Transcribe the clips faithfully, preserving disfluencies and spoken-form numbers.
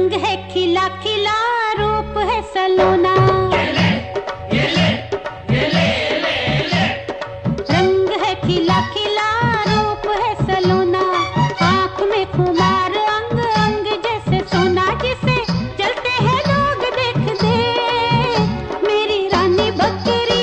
रंग है खिला खिला, रूप है सलोना। ये ले, ये ले, ये ले, ले, ले। रंग है खिला खिला, रूप है सलोना। आँख में खुमार, अंग अंग जैसे सोना, जिसे जलते हैं लोग देख दे। मेरी रानी बकरी,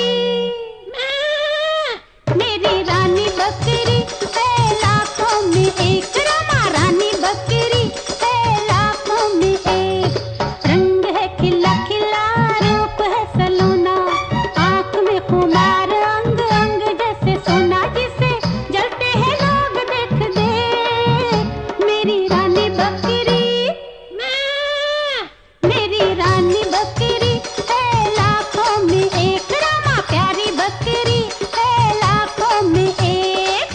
मेरी रानी बकरी है लाखों में एक। रमा रानी बकरी है लाखों में एक। रंग है खिला खिला, रूप है सलोना। आँख में खुमार, अंग अंग जैसे सोना, जिसे जलते हैं लोग देख दे। मेरी रानी बकरी, मेरी रानी बकरी है लाखों में एक। रमा प्यारी बकरी है लाखों में एक।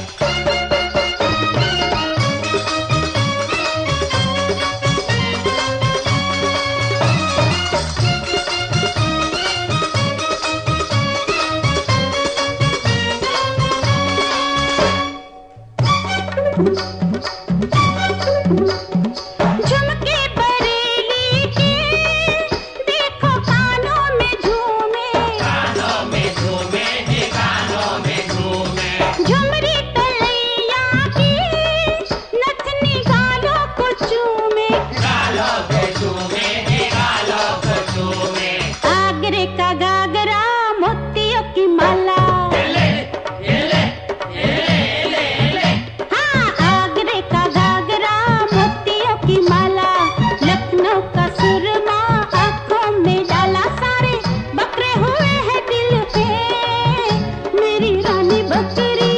झुमके बरेली के देखो कानों में झूमे, कानों में झूमे जी, कानों में झूमे। झुमरी तलैया की नथनी गालों को चूमे। गालों को झूमे जी, गालों को झूमे। आगरे का गागरा, मोतियों की माला। ये ले, ये ले, ये ले, ले, ले। हाँ, आगरे का गागरा, मोतियों की माला। लखनऊ का सुरमा आँखों में डाला, सारे बकरे हुए हैं दिल पे। मेरी रानी बकरी,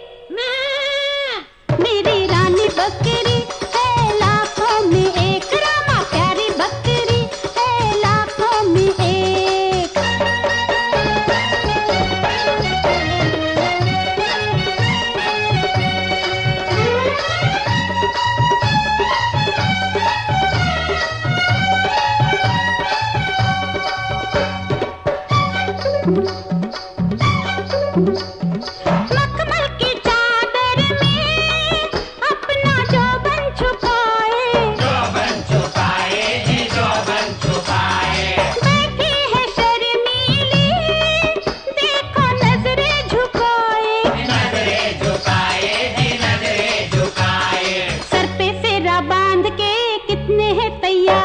मेरी रानी बकरी है लाखों में एक। रमा प्यारी बकरी है लाखों में एक। मखमल की चादर में अपना जौबन छुपाए। जौबन छुपाए जी, जौबन छुपाए। बैठी है शर्मीली, देखो नजरे झुकाए। नजरे झुकाए जी, नजरे झुकाए। सर पे सेरा बांध के कितने हैं तैयार।